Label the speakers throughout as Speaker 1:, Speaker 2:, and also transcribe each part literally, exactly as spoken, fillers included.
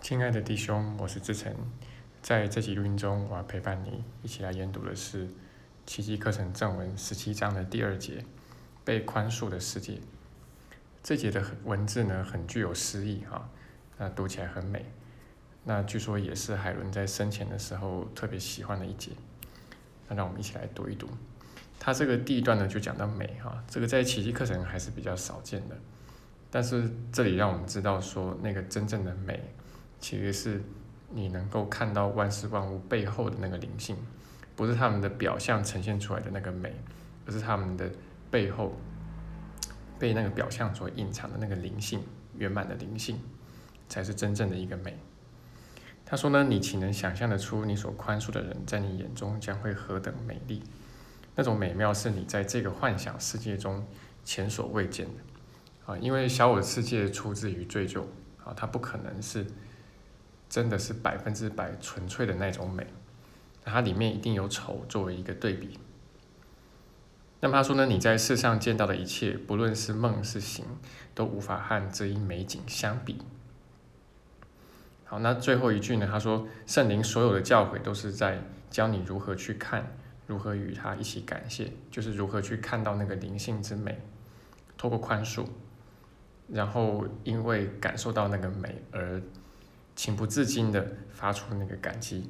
Speaker 1: 亲爱的弟兄，我是志成。在这集录音中，我要陪伴你一起来研读的是奇迹课程正文十七章的第二节，被宽恕的世界。这节的文字呢，很具有诗意哈，那读起来很美。那据说也是海伦在生前的时候特别喜欢的一节。那让我们一起来读一读。他这个第一段呢，就讲到美哈，这个在奇迹课程还是比较少见的。但是这里让我们知道说，那个真正的美，其实是你能够看到万事万物背后的那个灵性，不是他们的表象呈现出来的那个美，而是他们的背后被那个表象所隐藏的那个灵性，圆满的灵性，才是真正的一个美。他说呢，你岂能想象得出你所宽恕的人在你眼中将会何等美丽？那种美妙是你在这个幻想世界中前所未见的啊！因为小我的世界出自于罪疚啊，它不可能是真的是百分之百纯粹的那种美，它里面一定有丑作为一个对比。那么他说呢，你在世上见到的一切，不论是梦是醒，都无法和这一美景相比。好，那最后一句呢？他说，圣灵所有的教诲都是在教你如何去看，如何与他一起感谢，就是如何去看到那个灵性之美，透过宽恕，然后因为感受到那个美而情不自禁的发出那个感激。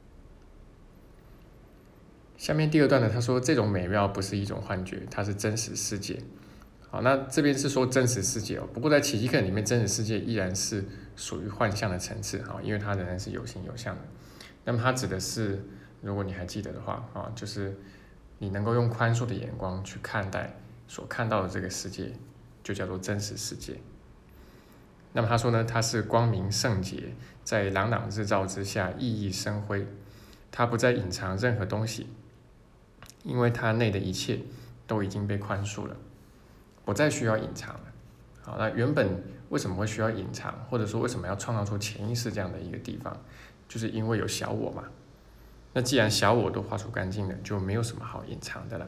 Speaker 1: 下面第二段呢，他说这种美妙不是一种幻觉，它是真实世界。好，那这边是说真实世界哦，不过在奇迹课里面，真实世界依然是属于幻象的层次啊，因为它仍然是有形有相的。那么它指的是，如果你还记得的话啊，就是你能够用宽恕的眼光去看待所看到的这个世界，就叫做真实世界。那么他说呢，它是光明圣洁，在朗朗日照之下熠熠生辉，它不再隐藏任何东西，因为它内的一切都已经被宽恕了。不再需要隐藏了。好，那原本为什么会需要隐藏，或者说为什么要创造出潜意识这样的一个地方，就是因为有小我嘛。那既然小我都画除干净了，就没有什么好隐藏的了。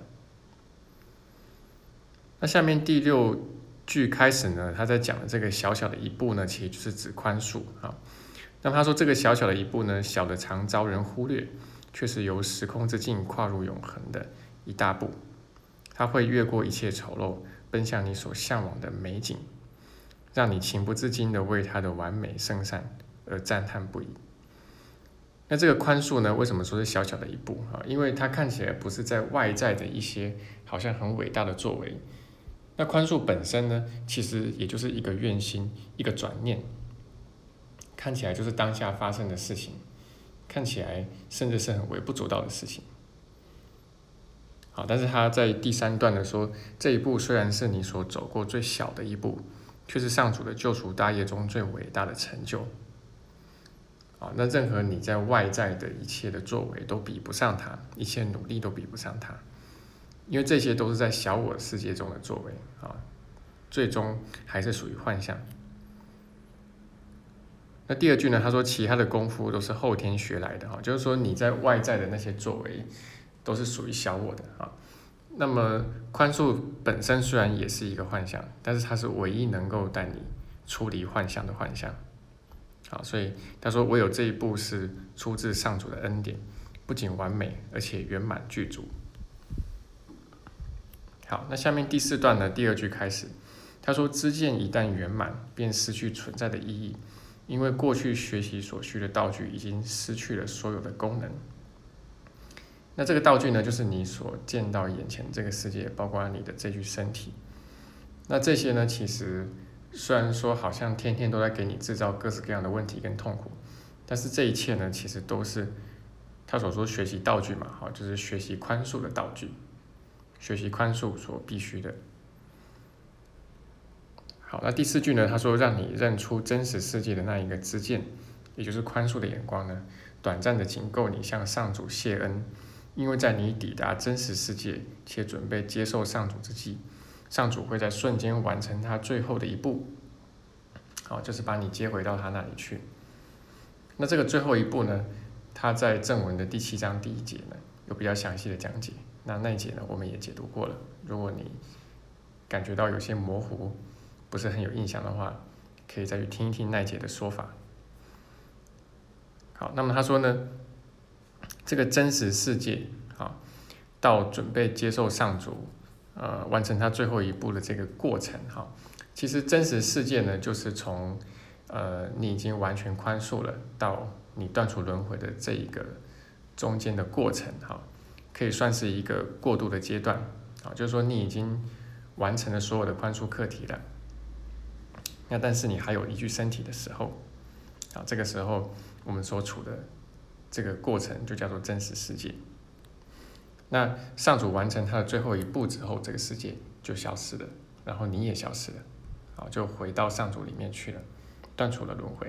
Speaker 1: 那下面第六句开始呢，他在讲的这个小小的一步呢，其实就是指宽恕啊。那么他说这个小小的一步呢，小的常遭人忽略，却是由时空之境跨入永恒的一大步。它会越过一切丑陋，奔向你所向往的美景，让你情不自禁地为它的完美圣善而赞叹不已。那这个宽恕呢，为什么说是小小的一步啊？因为它看起来不是在外在的一些好像很伟大的作为。那宽恕本身呢，其实也就是一个愿心，一个转念，看起来就是当下发生的事情，看起来甚至是很微不足道的事情。好，但是他在第三段的说，这一步虽然是你所走过最小的一步，却是上主的救赎大业中最伟大的成就。好，那任何你在外在的一切的作为都比不上他，一切努力都比不上他，因为这些都是在小我世界中的作为啊，最终还是属于幻象。那第二句呢，他说其他的功夫都是后天学来的，就是说你在外在的那些作为都是属于小我的啊。那么宽恕本身虽然也是一个幻象，但是它是唯一能够带你出离幻象的幻象。好，所以他说唯有这一步是出自上主的恩典，不仅完美，而且圆满具足。好，那下面第四段呢，第二句开始，他说知见一旦圆满，便失去存在的意义，因为过去学习所需的道具已经失去了所有的功能。那这个道具呢，就是你所见到眼前这个世界，包括你的这具身体。那这些呢，其实虽然说好像天天都在给你制造各式各样的问题跟痛苦，但是这一切呢，其实都是他所说学习道具嘛，好，就是学习宽恕的道具，学习宽恕所必须的。好，那第四句呢，他说让你认出真实世界的那一个知见，也就是宽恕的眼光呢，短暂的仅够你向上主谢恩。因为在你抵达真实世界且准备接受上主之际，上主会在瞬间完成他最后的一步，好，就是把你接回到他那里去。那这个最后一步呢，他在正文的第七章第一节呢，有比较详细的讲解。那那一节呢，我们也解读过了。如果你感觉到有些模糊，不是很有印象的话，可以再去听一听那一节的说法。 好，那么他说呢，这个真实世界啊，到准备接受上主呃完成他最后一步的这个过程哈，其实真实世界呢，就是从呃你已经完全宽恕了，到你断除轮回的这一个中间的过程哈，可以算是一个过渡的阶段啊，就是说你已经完成了所有的宽恕课题了，那但是你还有一具身体的时候啊，这个时候我们所处的这个过程就叫做真实世界。那上主完成他的最后一步之后，这个世界就消失了，然后你也消失了，啊，就回到上主里面去了，断除了轮回。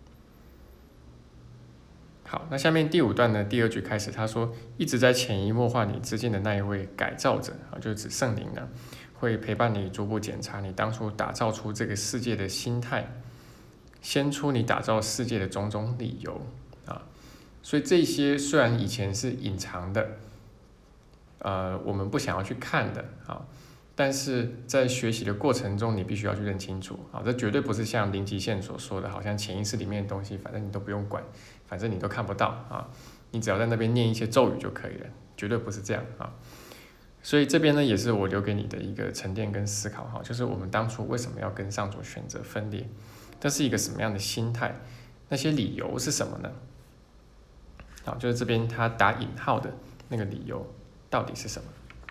Speaker 1: 好，那下面第五段呢，第二句开始，他说一直在潜移默化你之间的那一位改造者啊，就是指圣灵呢，会陪伴你逐步检查你当初打造出这个世界的心态，先出你打造世界的种种理由啊，所以这些虽然以前是隐藏的，呃，我们不想要去看的啊，但是在学习的过程中，你必须要去认清楚啊，这绝对不是像零极限所说的，好像潜意识里面的东西，反正你都不用管，反正你都看不到啊，你只要在那边念一些咒语就可以了，绝对不是这样啊。所以这边呢，也是我留给你的一个沉淀跟思考哈，就是我们当初为什么要跟上主选择分裂，这是一个什么样的心态？那些理由是什么呢？好，就是这边他打引号的那个理由到底是什么？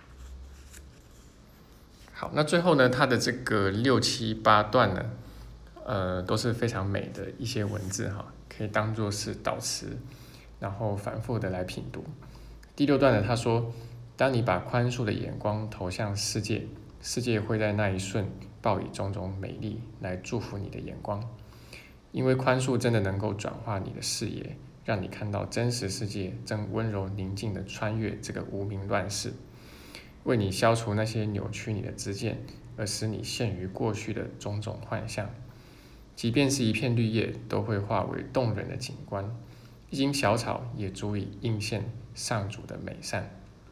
Speaker 1: 好，那最后呢，他的这个六七八段呢，呃，都是非常美的一些文字哈，可以当作是导词，然后反复的来品读。第六段呢，他说，当你把宽恕的眼光投向世界，世界会在那一瞬报以种种美丽来祝福你的眼光，因为宽恕真的能够转化你的视野，让你看到真实世界正温柔宁静地穿越这个无名乱世，为你消除那些扭曲你的知见，而使你陷于过去的种种幻象。即便是一片绿叶，都会化为动人的景观；一茎小草也足以映现上主的美善。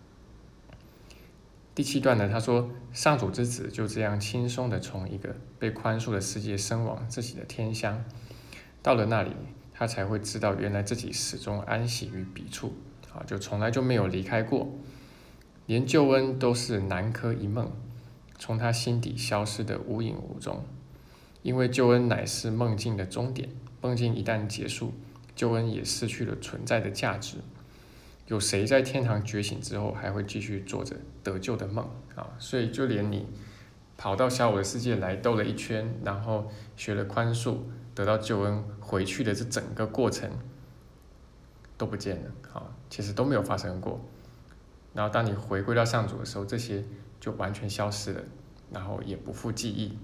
Speaker 1: 第七段呢，他说，上主之子就这样轻松地从一个被宽恕的世界升往自己的天乡，到了那里，他才会知道原来自己始终安息于彼处，啊，就从来就没有离开过，连救恩都是南柯一梦，从他心底消失得无影无踪。因为救恩乃是梦境的终点，梦境一旦结束，救恩也失去了存在的价值。有谁在天堂觉醒之后还会继续做着得救的梦啊？所以就连你跑到小我的世界来兜了一圈，然后学了宽恕，得到救恩回去的这整个过程都不见了啊，其实都没有发生过。然后当你回归到上主的时候，这些就完全消失了，然后也不复记忆。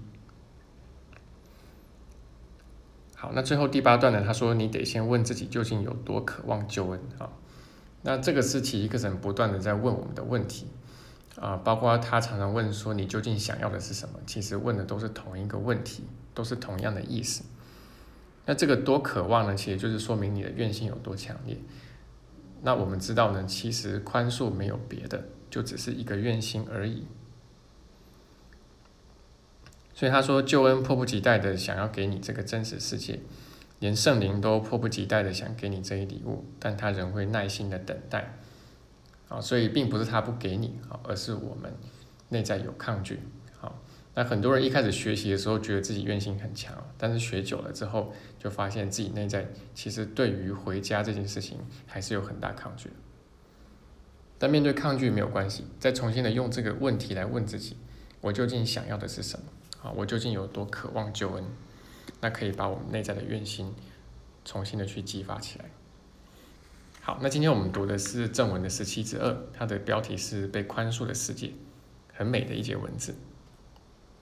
Speaker 1: 好，那最后第八段呢，他说你得先问自己究竟有多渴望救恩啊。那这个是奇迹课程不断的在问我们的问题啊，包括他常常问说你究竟想要的是什么，其实问的都是同一个问题，都是同样的意思。那这个多渴望呢，其实就是说明你的愿心有多强烈。那我们知道呢，其实宽恕没有别的，就只是一个愿心而已。所以他说，救恩迫不及待的想要给你这个真实世界，连圣灵都迫不及待的想给你这一礼物，但他仍会耐心的等待。啊，所以并不是他不给你，啊，而是我们内在有抗拒。好，那很多人一开始学习的时候，觉得自己愿心很强，但是学久了之后，就发现自己内在其实对于回家这件事情还是有很大抗拒。但面对抗拒没有关系，再重新的用这个问题来问自己：我究竟想要的是什么？啊，我究竟有多渴望救恩？那可以把我们内在的愿心重新的去激发起来。好，那今天我们读的是正文的十七之二，它的标题是被宽恕的世界，很美的一节文字。